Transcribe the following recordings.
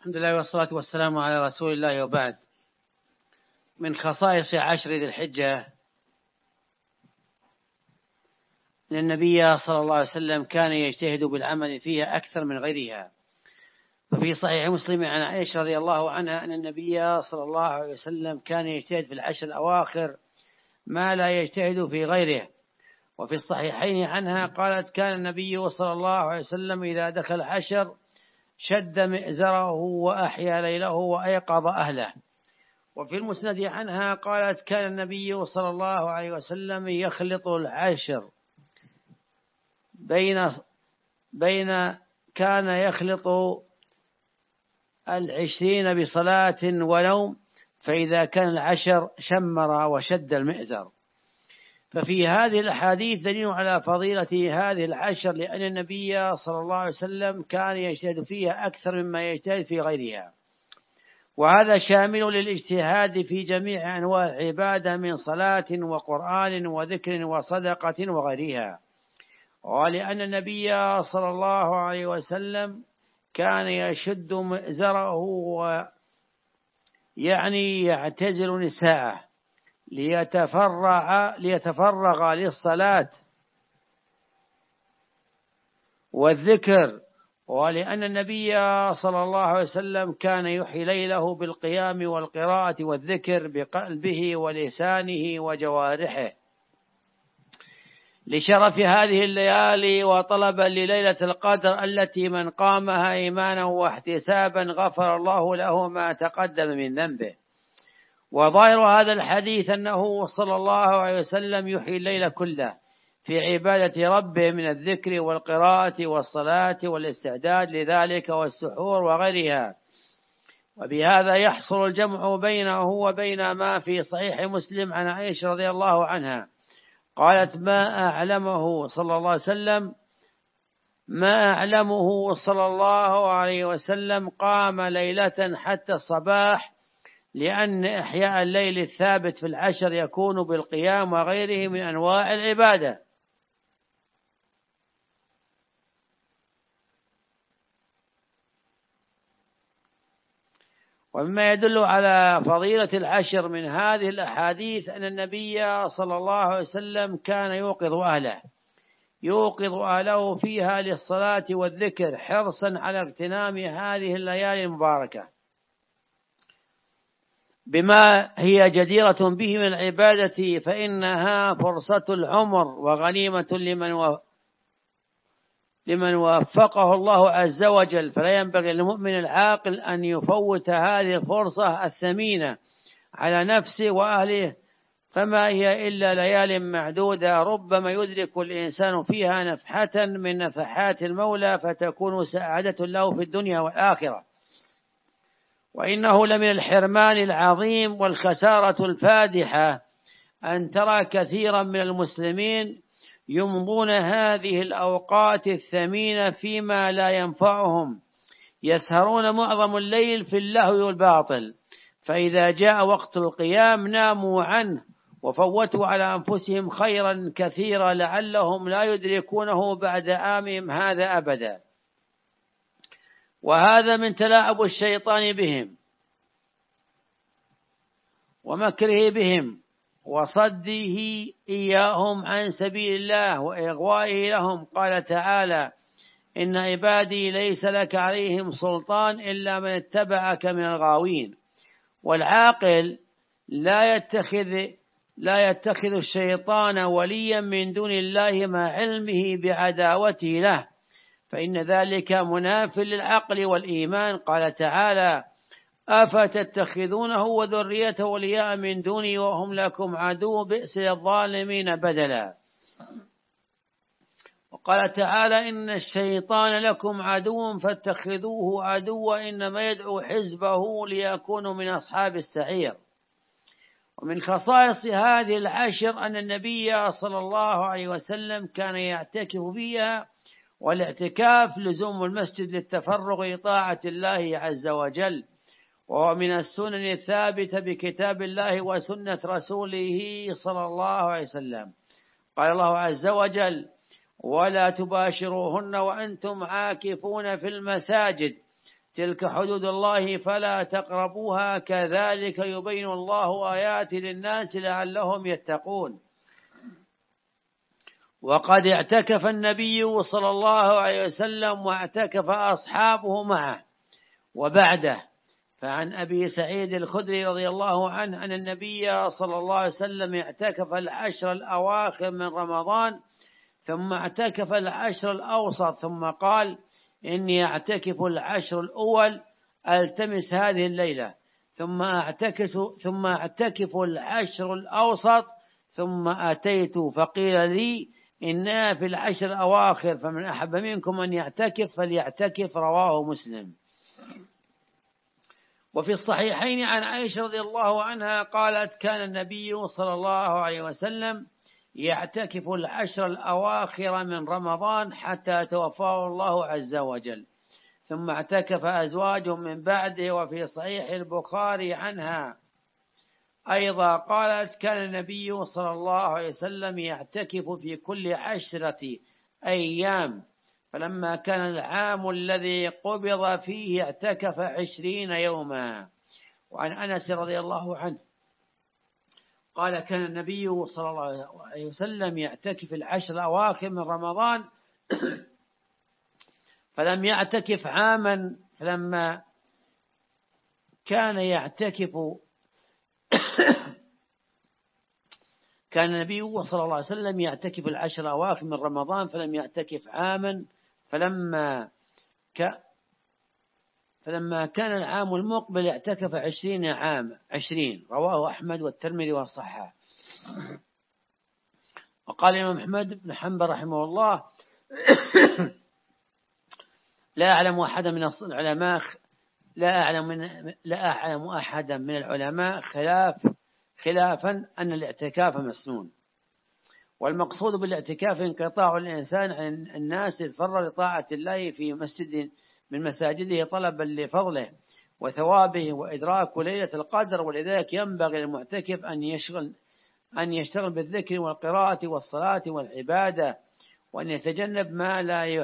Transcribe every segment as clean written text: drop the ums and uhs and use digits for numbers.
الحمد لله والصلاة والسلام على رسول الله، وبعد. من خصائص عشر ذي الحجة أن النبي صلى الله عليه وسلم كان يجتهد بالعمل فيها أكثر من غيرها. ففي صحيح مسلم عن عائشة رضي الله عنها أن النبي صلى الله عليه وسلم كان يجتهد في العشر الأواخر ما لا يجتهد في غيره. وفي الصحيحين عنها قالت: كان النبي صلى الله عليه وسلم إذا دخل العشر شد مئزره وأحيا ليله وأيقظ أهله. وفي المسند عنها قالت: كان النبي صلى الله عليه وسلم يخلط العشر كان يخلط 20 بصلاة ونوم، فإذا كان العشر شمر وشد المئزر. ففي هذه الأحاديث دليل على فضيلة هذه العشر، لأن النبي صلى الله عليه وسلم كان يجتهد فيها أكثر مما يجتهد في غيرها، وهذا شامل للاجتهاد في جميع أنواع العبادة من صلاة وقرآن وذكر وصدقة وغيرها. ولأن النبي صلى الله عليه وسلم كان يشد مئزره يعني يعتزل نساءه ليتفرغ للصلاة والذكر. ولأن النبي صلى الله عليه وسلم كان يحيي ليله بالقيام والقراءة والذكر بقلبه ولسانه وجوارحه، لشرف هذه الليالي وطلبا لليلة القدر التي من قامها إيمانا واحتسابا غفر الله له ما تقدم من ذنبه. وظاهر هذا الحديث أنه صلى الله عليه وسلم يحيي الليل كله في عبادة ربه من الذكر والقراءة والصلاة والاستعداد لذلك والسحور وغيرها. وبهذا يحصل الجمع بينه وبين ما في صحيح مسلم عن عائشة رضي الله عنها قالت: ما أعلمه صلى الله عليه وسلم قام ليلة حتى الصباح، لأن إحياء الليل الثابت في العشر يكون بالقيام وغيره من أنواع العبادة. ومما يدل على فضيلة العشر من هذه الأحاديث أن النبي صلى الله عليه وسلم كان يوقظ أهله فيها للصلاة والذكر حرصا على اغتنام هذه الليالي المباركة بما هي جديرة به من العبادة، فإنها فرصة العمر وغنيمة لمن وفقه الله عز وجل. فلا ينبغي للمؤمن العاقل أن يفوت هذه الفرصة الثمينة على نفسه وأهله، فما هي إلا ليال معدودة ربما يدرك الإنسان فيها نفحة من نفحات المولى فتكون سعادة له في الدنيا والآخرة. وإنه لمن الحرمان العظيم والخسارة الفادحة أن ترى كثيرا من المسلمين يمضون هذه الأوقات الثمينة فيما لا ينفعهم، يسهرون معظم الليل في اللهو والباطل، فإذا جاء وقت القيام ناموا عنه وفوتوا على أنفسهم خيرا كثيرا لعلهم لا يدركونه بعد عامهم هذا أبدا. وهذا من تلاعب الشيطان بهم ومكره بهم وصده إياهم عن سبيل الله وإغوائه لهم. قال تعالى: إن عبادي ليس لك عليهم سلطان إلا من اتبعك من الغاوين. والعاقل لا يتخذ الشيطان وليا من دون الله مع علمه بعداوته له، فإن ذلك مناف للعقل والإيمان. قال تعالى: أفتتخذونه وذريته أولياء من دوني وهم لكم عدو بئس للظالمين بدلا. وقال تعالى: إن الشيطان لكم عدو فاتخذوه عدوا إنما يدعو حزبه ليكونوا من أصحاب السعير. ومن خصائص هذه العشر أن النبي صلى الله عليه وسلم كان يعتكف فيها، والاعتكاف لزوم المسجد للتفرغ لطاعة الله عز وجل، وهو من السنن الثابتة بكتاب الله وسنة رسوله صلى الله عليه وسلم. قال الله عز وجل: ولا تباشروهن وأنتم عاكفون في المساجد تلك حدود الله فلا تقربوها كذلك يبين الله آياته للناس لعلهم يتقون. وقد اعتكف النبي صلى الله عليه وسلم واعتكف أصحابه معه وبعده. فعن أبي سعيد الخدري رضي الله عنه أن النبي صلى الله عليه وسلم اعتكف العشر الأواخر من رمضان ثم اعتكف العشر الأوسط ثم قال إني أعتكف العشر الأول ألتمس هذه الليلة ثم أعتكف العشر الأوسط ثم أتيت فقيل لي إنها في العشر الأواخر فمن أحب منكم أن يعتكف فليعتكف. رواه مسلم. وفي الصحيحين عن عائشة رضي الله عنها قالت كان النبي صلى الله عليه وسلم يعتكف العشر الأواخر من رمضان حتى توفاه الله عز وجل ثم اعتكف أزواجه من بعده. وفي صحيح البخاري عنها أيضا قالت كان النبي صلى الله عليه وسلم يعتكف في كل 10 أيام فلما كان العام الذي قبض فيه اعتكف 20 يوما. وعن أنس رضي الله عنه قال كان النبي صلى الله عليه وسلم يعتكف العشر الأواخر من رمضان فلم يعتكف عاما فلما كان يعتكف كان النبي صلى الله عليه وسلم يعتكف العشر الأواخر من رمضان فلم يعتكف عاما فلما كان العام المقبل اعتكف 20 عام 20. رواه أحمد والترمذي وصححه. وقال الإمام أحمد بن حنبل رحمه الله لا أعلم أحدا من العلماء لا أعلم أحدا من العلماء خلافا أن الاعتكاف مسنون. والمقصود بالاعتكاف انقطاع الإنسان عن الناس يتفرغ لطاعة الله في مسجد من مساجده طلبا لفضله وثوابه وإدراك ليلة القدر. ولذلك ينبغي للمعتكف أن يشتغل بالذكر والقراءة والصلاة والعبادة وأن يتجنب ما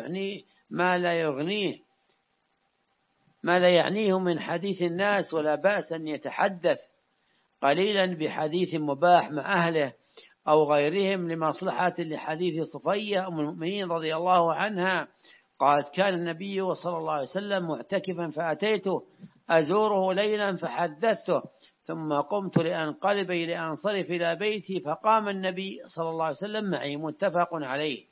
لا يعنيه من حديث الناس. ولا بأس أن يتحدث قليلا بحديث مباح مع أهله أو غيرهم لمصلحة لحديث صفية أم المؤمنين رضي الله عنها قالت كان النبي صلى الله عليه وسلم معتكفا فأتيته أزوره ليلا فحدثته ثم قمت لأنقلب لأنصرف إلى بيتي فقام النبي صلى الله عليه وسلم معي. متفق عليه.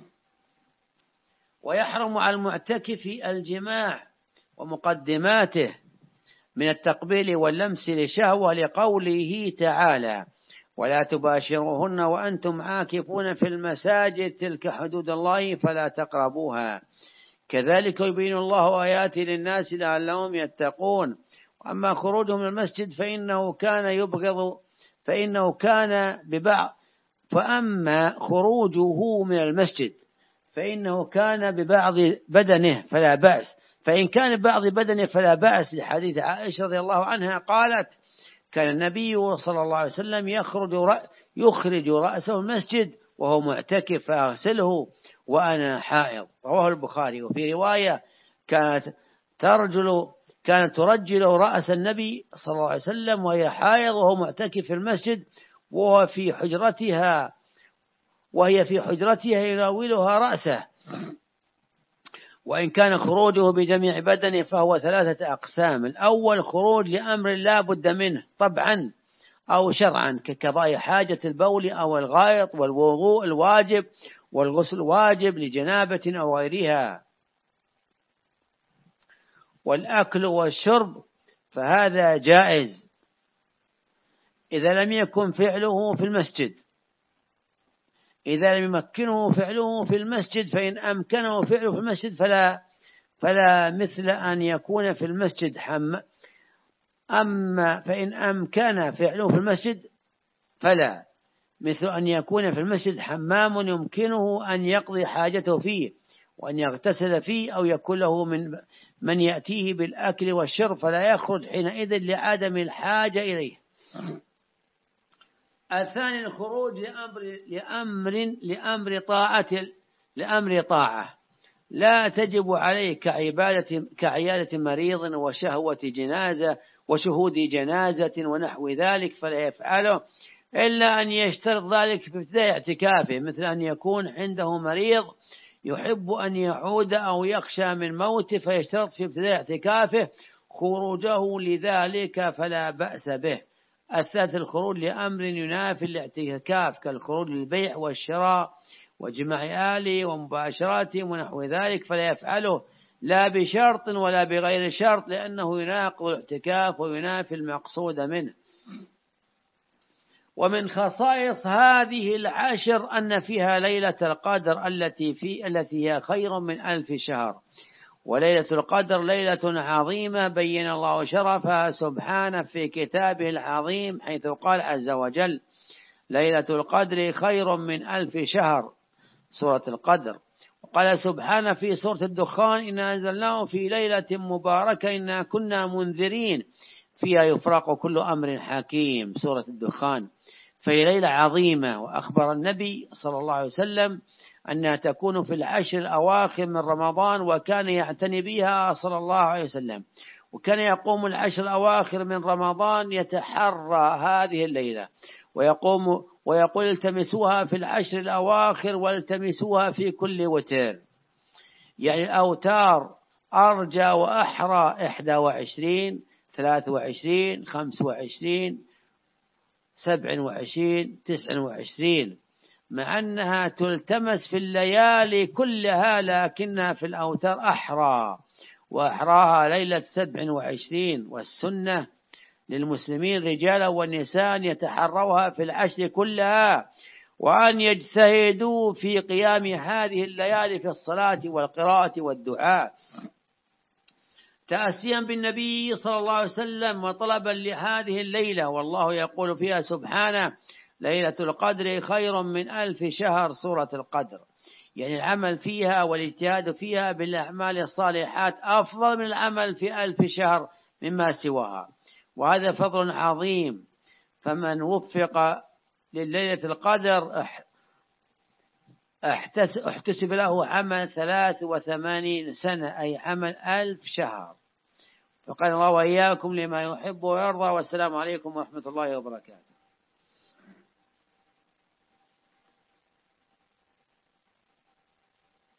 ويحرم على المعتكف الجماع ومقدماته من التقبيل واللمس لشهوة لقوله تعالى ولا تباشروهن وأنتم عاكفون في المساجد تلك حدود الله فلا تقربوها كذلك يبين الله آياته للناس لعلهم يتقون. وأما خروجه من المسجد فأما خروجه من المسجد فإنه كان ببعض بدنه فلا بأس فإن كان ببعض بدنه فلا بأس لحديث عائشة رضي الله عنها قالت كان النبي صلى الله عليه وسلم يخرج رأسه المسجد وهو معتكف فأغسله وأنا حائض. رواه البخاري. وفي رواية كانت ترجل رأس النبي صلى الله عليه وسلم وهي حائض وهو معتكف في المسجد وهي في حجرتها يناولها رأسه. وإن كان خروجه بجميع بدنه فهو 3 أقسام. الأول خروج لأمر لا بد منه طبعا أو شرعا كقضاء حاجة البول أو الغائط والوضوء الواجب والغسل الواجب لجنابة أو غيرها والأكل والشرب فهذا جائز إذا لم يكن فعله في المسجد. إذا لم يمكنه فعله في المسجد فإن أمكنه فعله في المسجد فلا مثل أن يكون في المسجد أما فإن أمكن فعله في المسجد فلا مثل أن يكون في المسجد حمام يمكنه أن يقضي حاجته فيه وأن يغتسل فيه أو يكون له من يأتيه بالأكل والشرب فلا يخرج حينئذ لعدم الحاجة إليه. الثاني الخروج لأمر طاعة لا تجب عليه كعيادة مريض وشهوة جنازة وشهود جنازة ونحو ذلك، فلا يفعله إلا أن يشترط ذلك في ابتداء اعتكافه، مثل أن يكون عنده مريض يحب أن يعود أو يخشى من موته فيشترط في ابتداء اعتكافه خروجه لذلك، فلا بأس به. الثالث الخروج لأمر ينافي الاعتكاف كالخروج للبيع والشراء وجماع آله ومباشراتهم ونحو ذلك، فلا يفعله لا بشرط ولا بغير شرط، لأنه يناقض الاعتكاف وينافي المقصود منه. ومن خصائص هذه العشر أن فيها ليلة القدر التي هي خير من 1000 شهر. وليلة القدر ليلة عظيمة بين الله شرفها سبحانه في كتابه العظيم، حيث قال عز وجل: ليلة القدر خير من 1000 شهر، سورة القدر. وقال سبحانه في سورة الدخان: إنا أنزلناه في ليلة مباركة إنا كنا منذرين فيها يفرق كل أمر حكيم، سورة الدخان. فهي ليلة عظيمة، وأخبر النبي صلى الله عليه وسلم أنها تكون في العشر الأواخر من رمضان، وكان يعتني بها صلى الله عليه وسلم، وكان يقوم العشر الأواخر من رمضان يتحرى هذه الليلة ويقول: التمسوها في العشر الأواخر والتمسوها في كل وتر. يعني الأوتار أرجى وأحرى 21 23 25 27 29، مع أنها تلتمس في الليالي كلها، لكنها في الأوتار أحرى، وأحراها ليلة 27. والسنة للمسلمين رجالا ونساء يتحروها في العشر كلها، وأن يجتهدوا في قيام هذه الليالي في الصلاة والقراءة والدعاء، تأسيا بالنبي صلى الله عليه وسلم وطلبا لهذه الليلة. والله يقول فيها سبحانه: ليلة القدر خير من 1000 شهر، سورة القدر. يعني العمل فيها والاجتهاد فيها بالأعمال الصالحات أفضل من العمل في 1000 شهر مما سواها، وهذا فضل عظيم. فمن وفق لليلة القدر احتسب له عمل 83 سنة، أي عمل 1000 شهر. فقال الله وإياكم لما يحب ويرضى، والسلام عليكم ورحمة الله وبركاته.